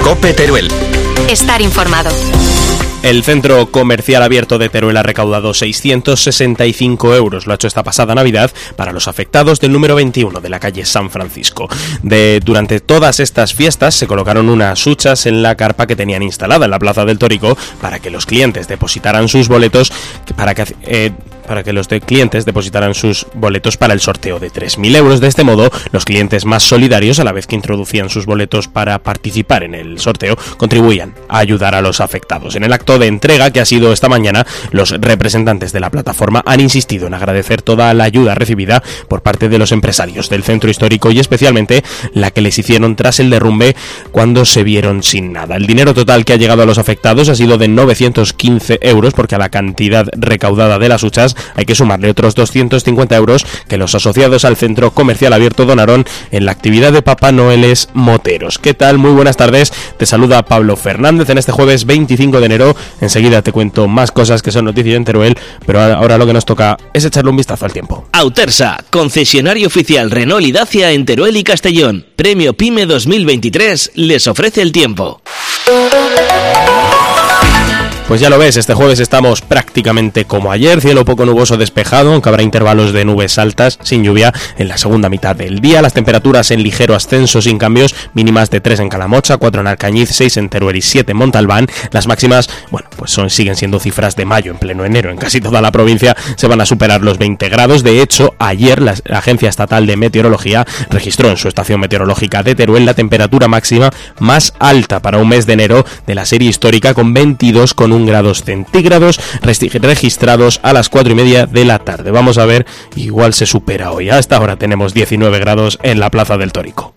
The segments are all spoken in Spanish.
COPE Teruel. Estar informado. El centro comercial abierto de Teruel ha recaudado 665 euros, lo ha hecho esta pasada Navidad, para los afectados del número 21 de la calle San Francisco. Durante todas estas fiestas se colocaron unas huchas en la carpa que tenían instalada en la Plaza del Tórico para que los clientes depositaran sus boletos, para el sorteo de 3.000 euros. De este modo, los clientes más solidarios, a la vez que introducían sus boletos para participar en el sorteo, contribuían a ayudar a los afectados. En el acto de entrega que ha sido esta mañana, los representantes de la plataforma han insistido en agradecer toda la ayuda recibida por parte de los empresarios del centro histórico y especialmente la que les hicieron tras el derrumbe cuando se vieron sin nada. El dinero total que ha llegado a los afectados ha sido de 915 euros, porque a la cantidad recaudada de las huchas hay que sumarle otros 250 euros que los asociados al centro comercial abierto donaron en la actividad de Papá Noeles Moteros. ¿Qué tal? Muy buenas tardes. Te saluda Pablo Fernández en este jueves 25 de enero. Enseguida te cuento más cosas que son noticias en Teruel, pero ahora lo que nos toca es echarle un vistazo al tiempo. Autersa, concesionario oficial Renault y Dacia en Teruel y Castellón. Premio PYME 2023 les ofrece el tiempo. Pues ya lo ves, este jueves estamos prácticamente como ayer, cielo poco nuboso despejado, aunque habrá intervalos de nubes altas, sin lluvia en la segunda mitad del día. Las temperaturas en ligero ascenso sin cambios, mínimas de 3 en Calamocha, 4 en Alcañiz, 6 en Teruel y 7 en Montalbán. Las máximas, siguen siendo cifras de mayo en pleno enero. En casi toda la provincia se van a superar los 20 grados. De hecho, ayer la Agencia Estatal de Meteorología registró en su estación meteorológica de Teruel la temperatura máxima más alta para un mes de enero de la serie histórica, con 22,1 grados centígrados registrados a las 4:30 de la tarde. Vamos a ver, igual se supera hoy. Hasta ahora tenemos 19 grados en la Plaza del Tórico.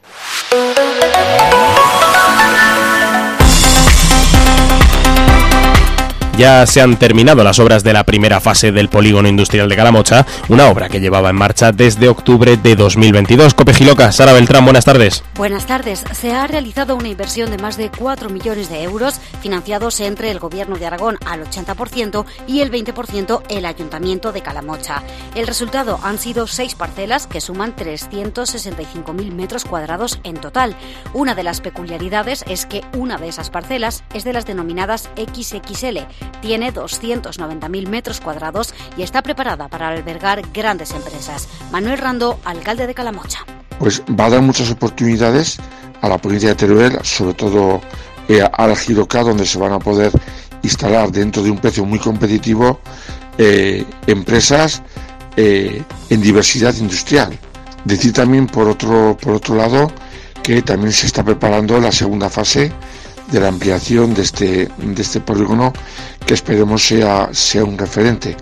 Ya se han terminado las obras de la primera fase del polígono industrial de Calamocha, una obra que llevaba en marcha desde octubre de 2022. COPE Giloca, Sara Beltrán, buenas tardes. Buenas tardes. Se ha realizado una inversión de más de 4 millones de euros, financiados entre el Gobierno de Aragón al 80% y el 20% el Ayuntamiento de Calamocha. El resultado han sido 6 parcelas que suman 365.000 metros cuadrados en total. Una de las peculiaridades es que una de esas parcelas es de las denominadas XXL. Tiene 290.000 metros cuadrados y está preparada para albergar grandes empresas. Manuel Rando, alcalde de Calamocha. Pues va a dar muchas oportunidades a la provincia de Teruel, sobre todo al Giloca, donde se van a poder instalar dentro de un precio muy competitivo empresas en diversidad industrial. Decir también por otro lado que también se está preparando la segunda fase de la ampliación de este polígono, que esperemos sea un referente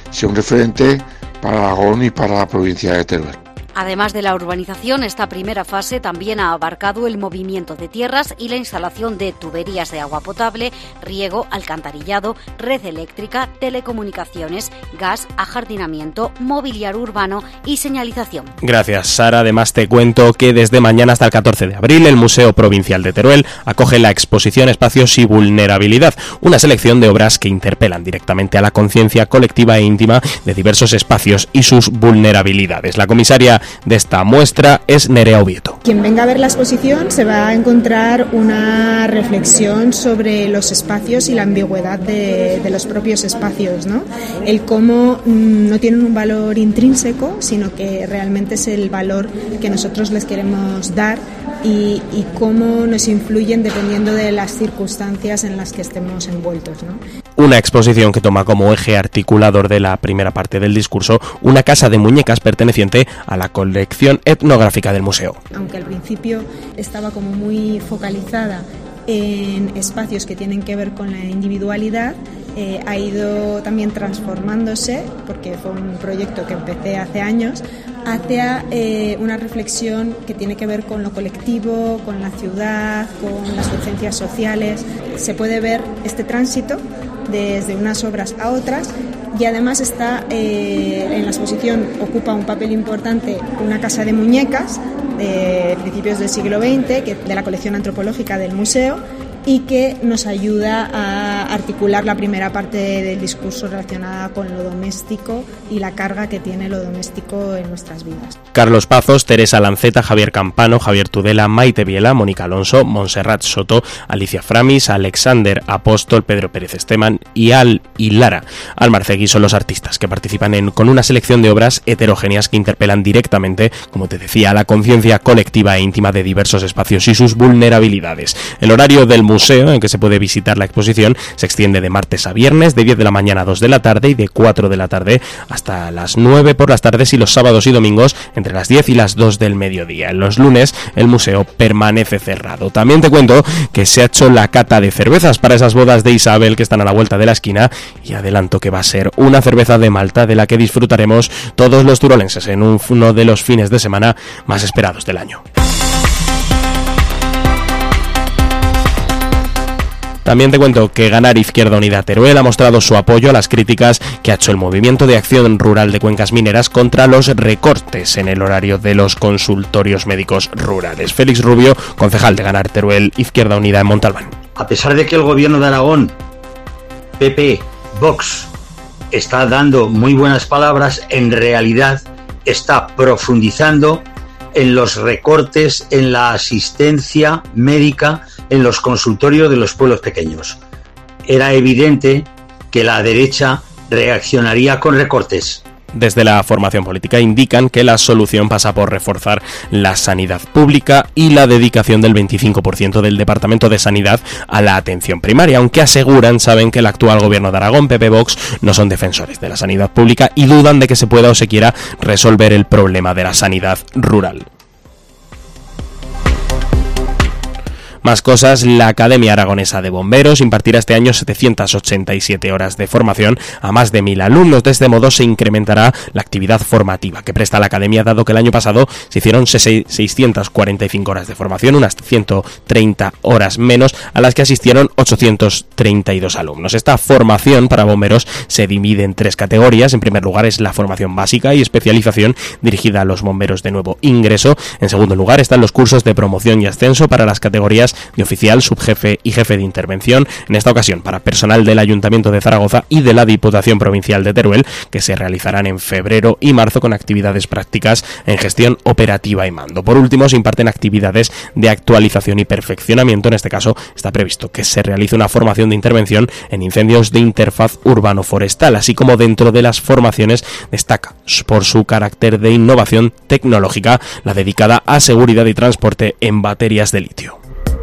para Aragón y para la provincia de Teruel. Además de la urbanización, esta primera fase también ha abarcado el movimiento de tierras y la instalación de tuberías de agua potable, riego, alcantarillado, red eléctrica, telecomunicaciones, gas, ajardinamiento, mobiliario urbano y señalización. Gracias, Sara. Además te cuento que desde mañana hasta el 14 de abril el Museo Provincial de Teruel acoge la exposición Espacios y Vulnerabilidad, una selección de obras que interpelan directamente a la conciencia colectiva e íntima de diversos espacios y sus vulnerabilidades. La comisaria de esta muestra es Nerea Obieto. Quien venga a ver la exposición se va a encontrar una reflexión sobre los espacios y la ambigüedad de los propios espacios, ¿no? El cómo no tienen un valor intrínseco, sino que realmente es el valor que nosotros les queremos dar y cómo nos influyen dependiendo de las circunstancias en las que estemos envueltos, ¿no? Una exposición que toma como eje articulador de la primera parte del discurso una casa de muñecas perteneciente a la colección etnográfica del museo. Aunque al principio estaba como muy focalizada en espacios que tienen que ver con la individualidad, ha ido también transformándose, porque fue un proyecto que empecé hace años, hacia una reflexión que tiene que ver con lo colectivo, con la ciudad, con las urgencias sociales. Se puede ver este tránsito desde unas obras a otras, y además está en la exposición ocupa un papel importante una casa de muñecas de principios del siglo XX, de la colección antropológica del museo, y que nos ayuda a articular la primera parte del discurso relacionada con lo doméstico y la carga que tiene lo doméstico en nuestras vidas. Carlos Pazos, Teresa Lanceta, Javier Campano, Javier Tudela, Maite Biela, Mónica Alonso, Montserrat Soto, Alicia Framis, Alexander Apóstol, Pedro Pérez Esteban y Lara Almarcegui son los artistas que participan con una selección de obras heterogéneas que interpelan directamente, como te decía, a la conciencia colectiva e íntima de diversos espacios y sus vulnerabilidades. El horario del museo en que se puede visitar la exposición se extiende de martes a viernes, de 10 de la mañana a 2 de la tarde y de 4 de la tarde hasta las 9 por las tardes, y los sábados y domingos entre las 10 y las 2 del mediodía. En los lunes el museo permanece cerrado. También te cuento que se ha hecho la cata de cervezas para esas bodas de Isabel que están a la vuelta de la esquina, y adelanto que va a ser una cerveza de Malta de la que disfrutaremos todos los turolenses en uno de los fines de semana más esperados del año. También te cuento que Ganar Izquierda Unida Teruel ha mostrado su apoyo a las críticas que ha hecho el Movimiento de Acción Rural de Cuencas Mineras contra los recortes en el horario de los consultorios médicos rurales. Félix Rubio, concejal de Ganar Teruel Izquierda Unida en Montalbán. A pesar de que el gobierno de Aragón, PP, Vox, está dando muy buenas palabras, en realidad está profundizando en los recortes en la asistencia médica en los consultorios de los pueblos pequeños. Era evidente que la derecha reaccionaría con recortes. Desde la formación política indican que la solución pasa por reforzar la sanidad pública y la dedicación del 25% del Departamento de Sanidad a la atención primaria, aunque saben que el actual gobierno de Aragón, PP Vox, no son defensores de la sanidad pública y dudan de que se pueda o se quiera resolver el problema de la sanidad rural. Más cosas, la Academia Aragonesa de Bomberos impartirá este año 787 horas de formación a más de 1.000 alumnos. De este modo se incrementará la actividad formativa que presta la Academia, dado que el año pasado se hicieron 645 horas de formación, unas 130 horas menos a las que asistieron 832 alumnos. Esta formación para bomberos se divide en 3 categorías. En primer lugar es la formación básica y especialización dirigida a los bomberos de nuevo ingreso. En segundo lugar están los cursos de promoción y ascenso para las categorías de oficial, subjefe y jefe de intervención, en esta ocasión para personal del Ayuntamiento de Zaragoza y de la Diputación Provincial de Teruel, que se realizarán en febrero y marzo con actividades prácticas en gestión operativa y mando. Por último, se imparten actividades de actualización y perfeccionamiento. En este caso está previsto que se realice una formación de intervención en incendios de interfaz urbano-forestal, así como dentro de las formaciones destaca por su carácter de innovación tecnológica la dedicada a seguridad y transporte en baterías de litio.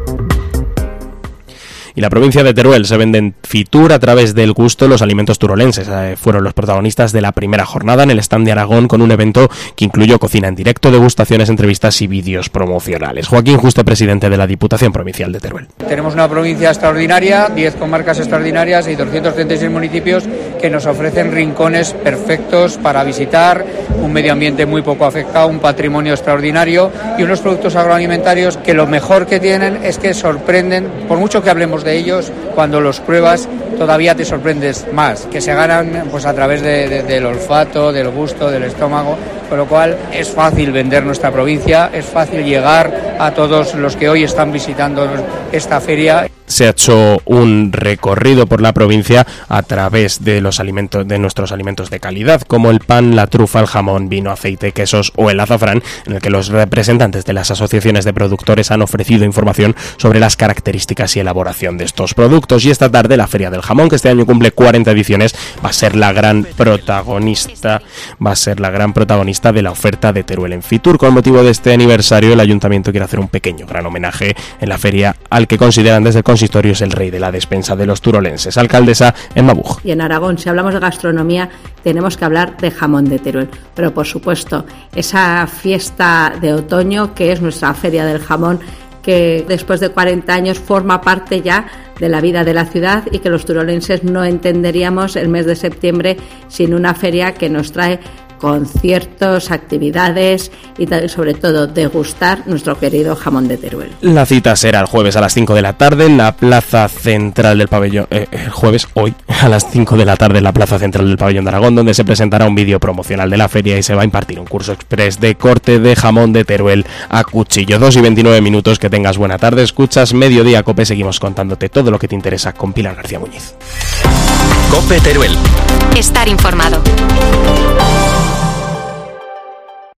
Y la provincia de Teruel se vende en Fitur a través del gusto los alimentos turolenses. Fueron los protagonistas de la primera jornada en el stand de Aragón, con un evento que incluyó cocina en directo, degustaciones, entrevistas y vídeos promocionales. Joaquín Justo, presidente de la Diputación Provincial de Teruel. Tenemos una provincia extraordinaria, 10 comarcas extraordinarias y 236 municipios que nos ofrecen rincones perfectos para visitar, un medio ambiente muy poco afectado, un patrimonio extraordinario y unos productos agroalimentarios que lo mejor que tienen es que sorprenden, por mucho que hablemos de ellos, cuando los pruebas todavía te sorprendes más, que se ganan pues a través del olfato, del gusto, del estómago, con lo cual es fácil vender nuestra provincia, es fácil llegar a todos los que hoy están visitando esta feria. Se ha hecho un recorrido por la provincia a través de los alimentos, de nuestros alimentos de calidad, como el pan, la trufa, el jamón, vino, aceite, quesos o el azafrán, en el que los representantes de las asociaciones de productores han ofrecido información sobre las características y elaboración de estos productos. Y esta tarde la Feria del Jamón, que este año cumple 40 ediciones, va a ser la gran protagonista de la oferta de Teruel en Fitur. Con motivo de este aniversario, el Ayuntamiento quiere hacer un pequeño gran homenaje en la feria al que consideran desde el consistorio es el rey de la despensa de los turolenses. Alcaldesa Emma Buch. Y en Aragón, si hablamos de gastronomía, tenemos que hablar de jamón de Teruel. Pero por supuesto, esa fiesta de otoño que es nuestra Feria del Jamón, que después de 40 años forma parte ya de la vida de la ciudad y que los turolenses no entenderíamos el mes de septiembre sin una feria que nos trae conciertos, actividades y sobre todo degustar nuestro querido jamón de Teruel. La cita será el jueves a las 5 de la tarde en la plaza central del pabellón, el jueves, hoy, a las 5 de la tarde en la plaza central del pabellón de Aragón, donde se presentará un vídeo promocional de la feria y se va a impartir un curso express de corte de jamón de Teruel a cuchillo. 2:29, que tengas buena tarde, escuchas Mediodía Cope, seguimos contándote todo lo que te interesa con Pilar García Muñiz. Cope Teruel. Estar informado.